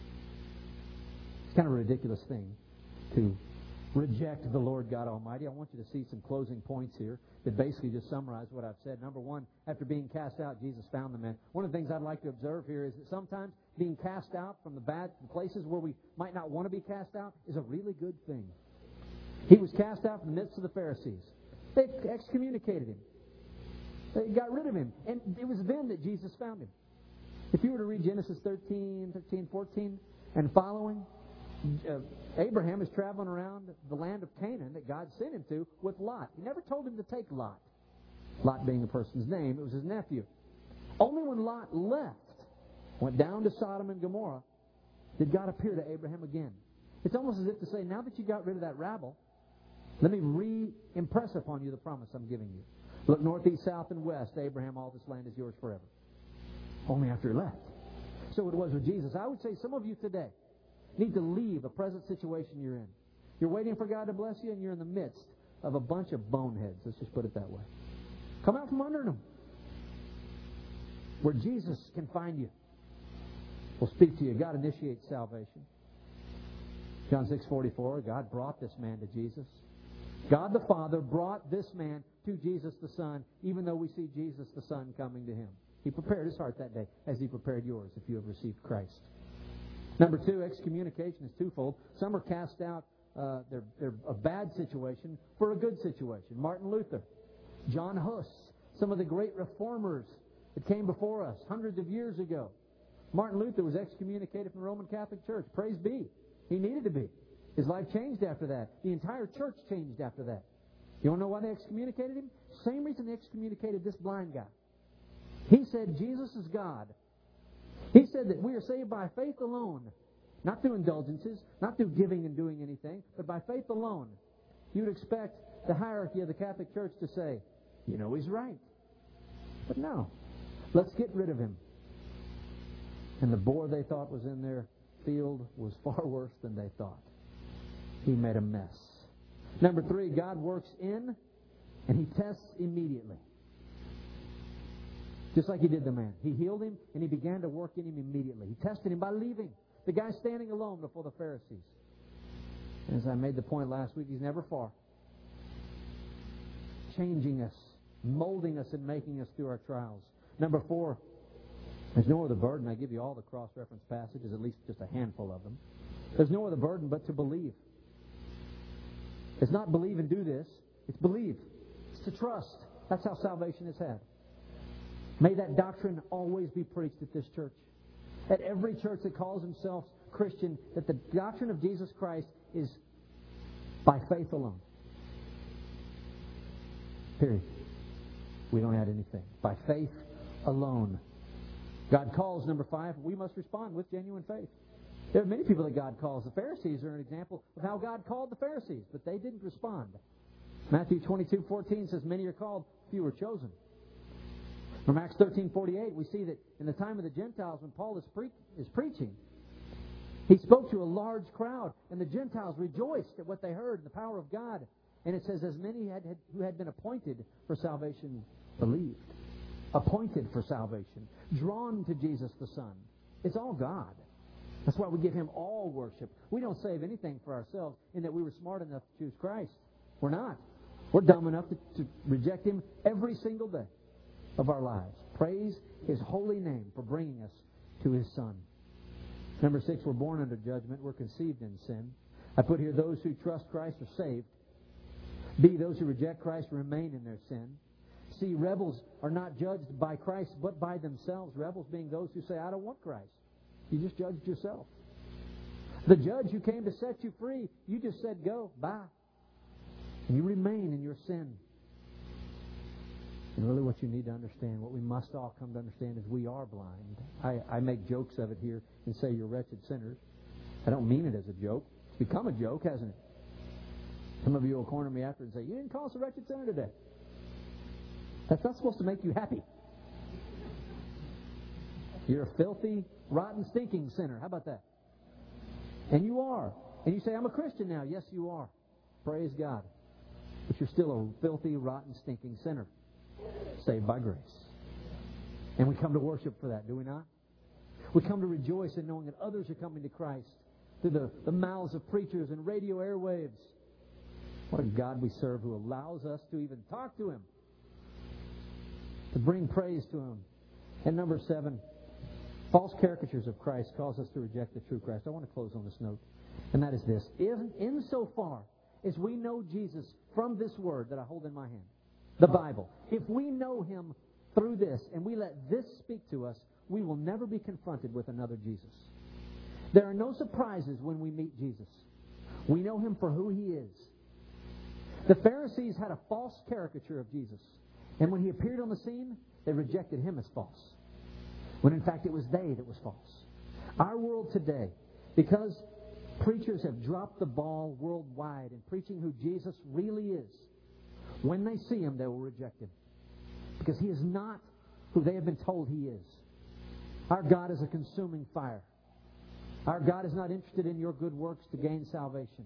It's kind of a ridiculous thing to reject the Lord God Almighty. I want you to see some closing points here that basically just summarize what I've said. Number one, after being cast out, Jesus found the man. One of the things I'd like to observe here is that sometimes being cast out from the bad places where we might not want to be cast out is a really good thing. He was cast out from the midst of the Pharisees. They excommunicated him. They got rid of him. And it was then that Jesus found him. If you were to read Genesis thirteen, fifteen, fourteen, and following, uh, Abraham is traveling around the land of Canaan that God sent him to with Lot. He never told him to take Lot. Lot being a person's name, it was his nephew. Only when Lot left, went down to Sodom and Gomorrah, did God appear to Abraham again. It's almost as if to say, now that you got rid of that rabble, let me re-impress upon you the promise I'm giving you. Look north, east, south, and west. Abraham, all this land is yours forever. Only after he left. So it was with Jesus. I would say some of you today need to leave a present situation you're in. You're waiting for God to bless you, and you're in the midst of a bunch of boneheads. Let's just put it that way. Come out from under them, where Jesus can find you. We'll speak to you. God initiates salvation. John six forty-four, God brought this man to Jesus. God the Father brought this man to Jesus the Son, even though we see Jesus the Son coming to him. He prepared his heart that day, as He prepared yours if you have received Christ. Number two, excommunication is twofold. Some are cast out, uh, they're, they're a bad situation for a good situation. Martin Luther, John Huss, some of the great reformers that came before us hundreds of years ago. Martin Luther was excommunicated from the Roman Catholic Church. Praise be. He needed to be. His life changed after that. The entire church changed after that. You want to know why they excommunicated him? Same reason they excommunicated this blind guy. He said Jesus is God. He said that we are saved by faith alone, not through indulgences, not through giving and doing anything, but by faith alone. You would expect the hierarchy of the Catholic Church to say, you know, he's right. But no. Let's get rid of him. And the boar they thought was in their field was far worse than they thought. He made a mess. Number three, God works in and He tests immediately. Just like He did the man. He healed him and He began to work in him immediately. He tested him by leaving. The guy standing alone before the Pharisees. And as I made the point last week, He's never far. Changing us, molding us, and making us through our trials. Number four, there's no other burden. I give you all the cross-reference passages, at least just a handful of them. There's no other burden but to believe. It's not believe and do this. It's believe. It's to trust. That's how salvation is had. May that doctrine always be preached at this church. At every church that calls themselves Christian, that the doctrine of Jesus Christ is by faith alone. Period. We don't add anything. By faith alone. God calls, number five, we must respond with genuine faith. There are many people that God calls. The Pharisees are an example of how God called the Pharisees, but they didn't respond. Matthew twenty-two fourteen says, many are called, few are chosen. From Acts thirteen forty-eight, we see that in the time of the Gentiles, when Paul is, pre- is preaching, he spoke to a large crowd, and the Gentiles rejoiced at what they heard, the power of God. And it says, as many had, had, who had been appointed for salvation believed. Appointed for salvation. Drawn to Jesus the Son. It's all God. That's why we give Him all worship. We don't save anything for ourselves in that we were smart enough to choose Christ. We're not. We're dumb enough to, to reject Him every single day of our lives. Praise His holy name for bringing us to His Son. Number six, we're born under judgment. We're conceived in sin. I put here, those who trust Christ are saved. B, those who reject Christ remain in their sin. C, rebels are not judged by Christ but by themselves. Rebels being those who say, I don't want Christ. You just judged yourself. The judge who came to set you free, you just said, go, bye. And you remain in your sin. And really what you need to understand, what we must all come to understand is we are blind. I, I make jokes of it here and say you're wretched sinners. I don't mean it as a joke. It's become a joke, hasn't it? Some of you will corner me after and say, you didn't call us a wretched sinner today. That's not supposed to make you happy. You're a filthy, rotten, stinking sinner. How about that? And you are. And you say, I'm a Christian now. Yes, you are. Praise God. But you're still a filthy, rotten, stinking sinner. Saved by grace. And we come to worship for that, do we not? We come to rejoice in knowing that others are coming to Christ through the, the mouths of preachers and radio airwaves. What a God we serve who allows us to even talk to Him, to bring praise to Him. And number seven, false caricatures of Christ cause us to reject the true Christ. I want to close on this note, and that is this. In, insofar as we know Jesus from this word that I hold in my hand, the Bible, if we know Him through this and we let this speak to us, we will never be confronted with another Jesus. There are no surprises when we meet Jesus. We know Him for who He is. The Pharisees had a false caricature of Jesus. And when He appeared on the scene, they rejected Him as false. When in fact it was they that was false. Our world today, because preachers have dropped the ball worldwide in preaching who Jesus really is, when they see Him, they will reject Him. Because He is not who they have been told He is. Our God is a consuming fire. Our God is not interested in your good works to gain salvation.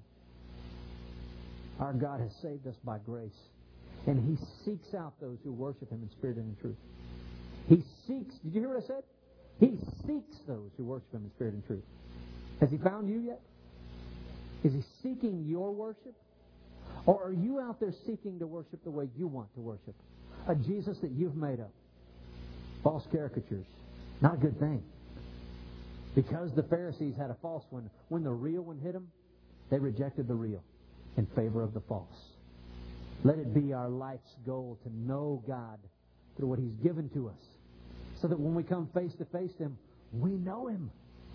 Our God has saved us by grace. And He seeks out those who worship Him in spirit and in truth. He seeks, did you hear what I said? He seeks those who worship Him in spirit and truth. Has He found you yet? Is He seeking your worship? Or are you out there seeking to worship the way you want to worship? A Jesus that you've made up. False caricatures. Not a good thing. Because the Pharisees had a false one, when the real one hit them, they rejected the real in favor of the false. Let it be our life's goal to know God through what He's given to us, so that when we come face to face to Him, we know Him.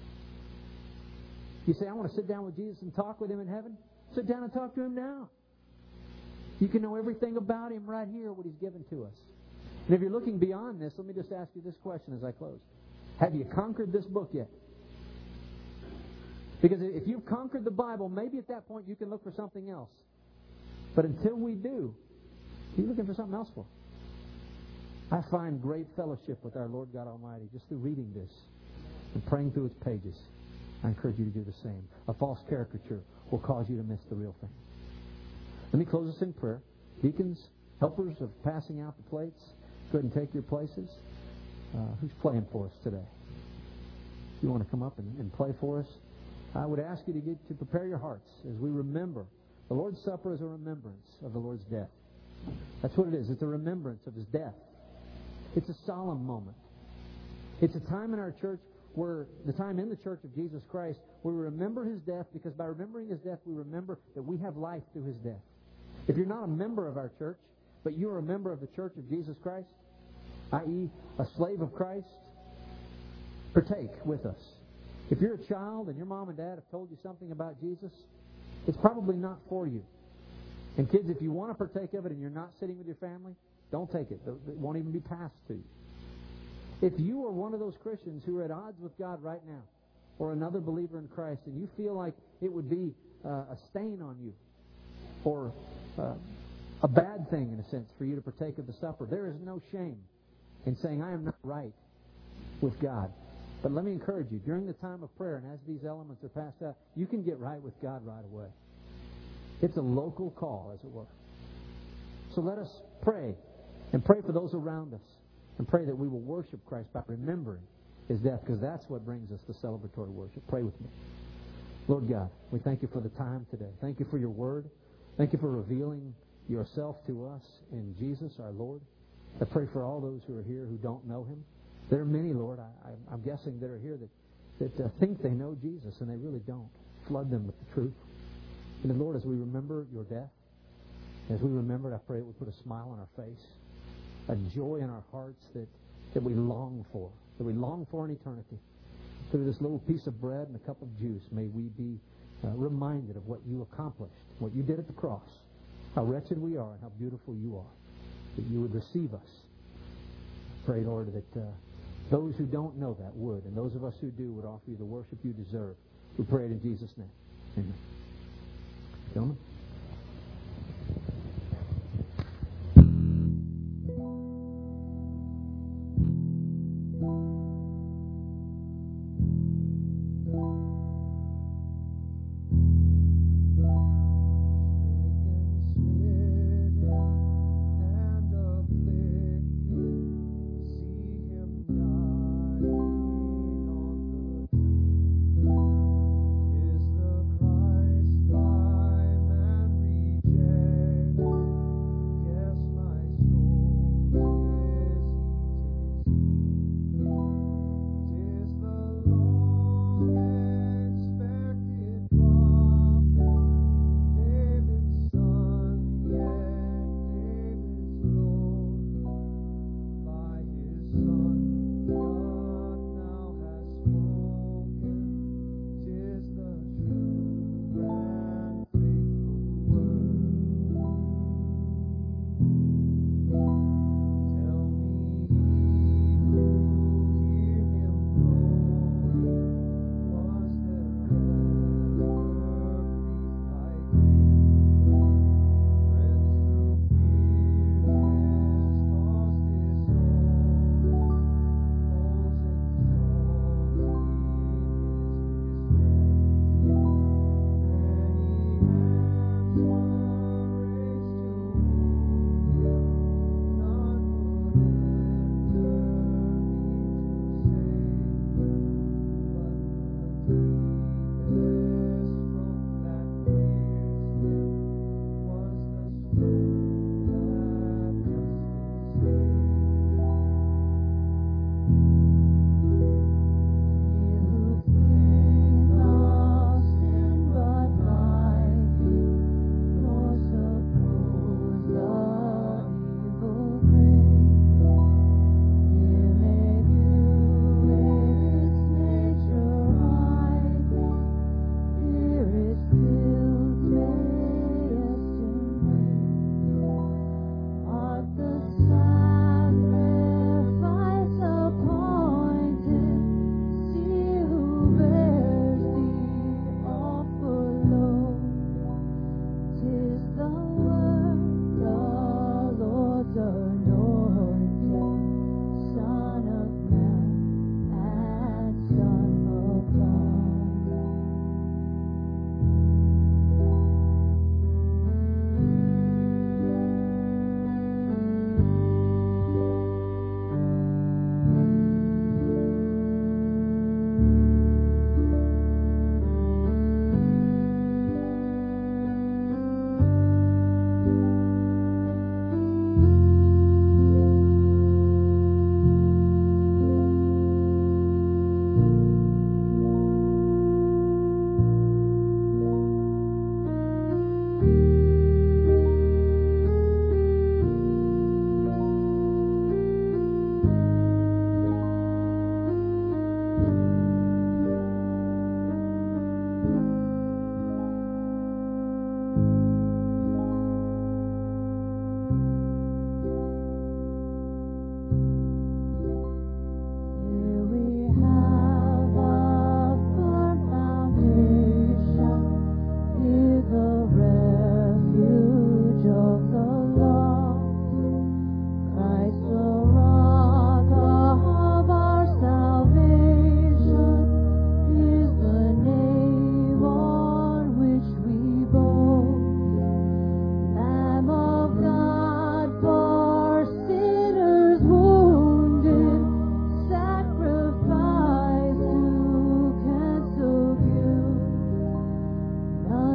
You say, I want to sit down with Jesus and talk with Him in heaven? Sit down and talk to Him now. You can know everything about Him right here, what He's given to us. And if you're looking beyond this, let me just ask you this question as I close. Have you conquered this book yet? Because if you've conquered the Bible, maybe at that point you can look for something else. But until we do, what are you looking for something else for? I find great fellowship with our Lord God Almighty just through reading this and praying through its pages. I encourage you to do the same. A false caricature will cause you to miss the real thing. Let me close this in prayer. Deacons, helpers of passing out the plates, go ahead and take your places. Uh, who's playing for us today? If you want to come up and, and play for us, I would ask you to get to prepare your hearts as we remember. The Lord's Supper is a remembrance of the Lord's death. That's what it is. It's a remembrance of His death. It's a solemn moment. It's a time in our church where, the time in the Church of Jesus Christ, where we remember His death, because by remembering His death, we remember that we have life through His death. If you're not a member of our church, but you are a member of the Church of Jesus Christ, that is a slave of Christ, partake with us. If you're a child and your mom and dad have told you something about Jesus, it's probably not for you. And kids, if you want to partake of it and you're not sitting with your family, don't take it. It won't even be passed to you. If you are one of those Christians who are at odds with God right now, or another believer in Christ, and you feel like it would be uh, a stain on you, or uh, a bad thing, in a sense, for you to partake of the supper, there is no shame in saying, I am not right with God. But let me encourage you, during the time of prayer, and as these elements are passed out, you can get right with God right away. It's a local call, as it were. So let us pray, and pray for those around us, and pray that we will worship Christ by remembering His death, because that's what brings us to celebratory worship. Pray with me. Lord God, we thank You for the time today. Thank You for Your Word. Thank You for revealing Yourself to us in Jesus, our Lord. I pray for all those who are here who don't know Him. There are many, Lord, I, I, I'm guessing, that are here that, that uh, think they know Jesus, and they really don't. Flood them with the truth. And then, Lord, as we remember Your death, as we remember it, I pray it would put a smile on our face, a joy in our hearts that, that we long for, that we long for in eternity. Through this little piece of bread and a cup of juice, may we be uh, reminded of what You accomplished, what You did at the cross, how wretched we are and how beautiful You are, that You would receive us. Pray, Lord, that uh, those who don't know that would, and those of us who do would offer You the worship You deserve. We pray it in Jesus' name. Amen. Gentlemen. Is the Christ.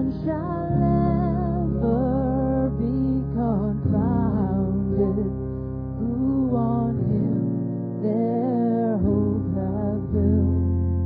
none shall ever be confounded, who on Him their hope have built.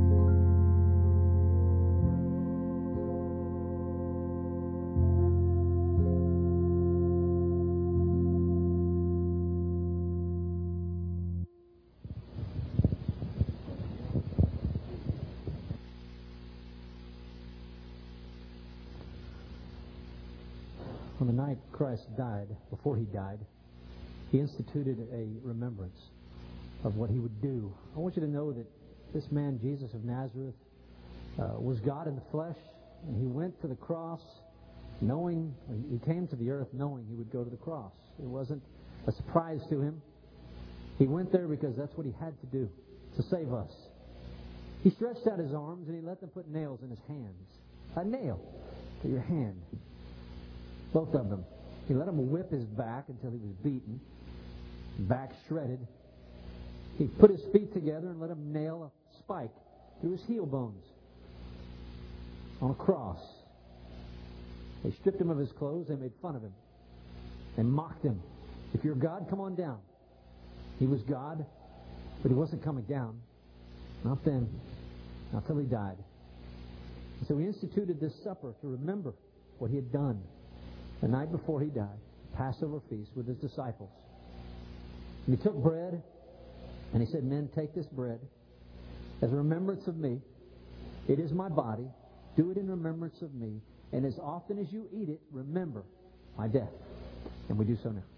On the night Christ died, before He died, He instituted a remembrance of what He would do. I want you to know that this man, Jesus of Nazareth, uh, was God in the flesh, and He went to the cross knowing, He came to the earth knowing He would go to the cross. It wasn't a surprise to Him. He went there because that's what He had to do, to save us. He stretched out His arms and He let them put nails in His hands. A nail to your hand. Both of them. He let him whip his back until he was beaten, back shredded. He put his feet together and let him nail a spike through his heel bones on a cross. They stripped him of his clothes. They made fun of him. They mocked him. If you're God, come on down. He was God, but He wasn't coming down. Not then. Not till He died. And so He instituted this supper to remember what He had done the night before He died, Passover feast with His disciples. And He took bread, and He said, men, take this bread as a remembrance of me. It is my body. Do it in remembrance of me. And as often as you eat it, remember my death. And we do so now.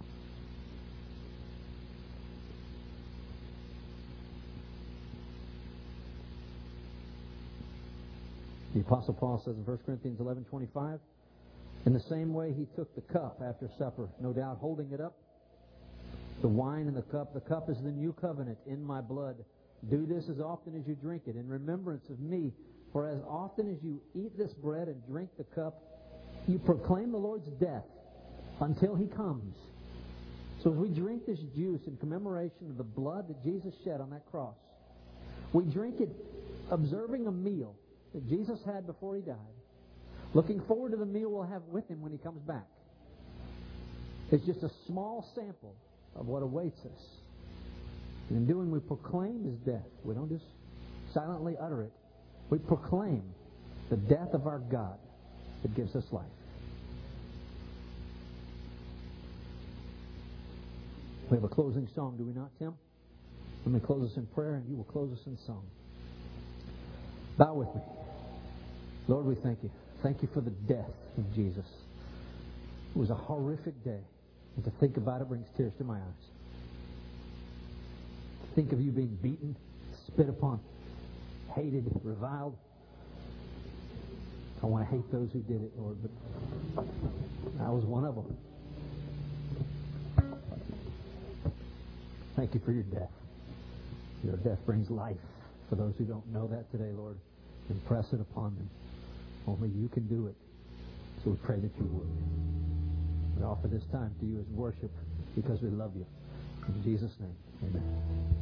The Apostle Paul says in First Corinthians eleven twenty-five, in the same way He took the cup after supper, no doubt holding it up, the wine in the cup. The cup is the new covenant in my blood. Do this as often as you drink it in remembrance of me. For as often as you eat this bread and drink the cup, you proclaim the Lord's death until He comes. So as we drink this juice in commemoration of the blood that Jesus shed on that cross, we drink it observing a meal that Jesus had before He died, looking forward to the meal we'll have with Him when He comes back. It's just a small sample of what awaits us. And in doing, we proclaim His death. We don't just silently utter it. We proclaim the death of our God that gives us life. We have a closing song, do we not, Tim? Let me close us in prayer, and you will close us in song. Bow with me. Lord, we thank You. Thank You for the death of Jesus. It was a horrific day. And to think about it brings tears to my eyes. To think of You being beaten, spit upon, hated, reviled. I want to hate those who did it, Lord, but I was one of them. Thank You for Your death. Your death brings life. For those who don't know that today, Lord, impress it upon them. Only You can do it. So we pray that You would. We offer this time to You as worship because we love You. In Jesus' name, amen.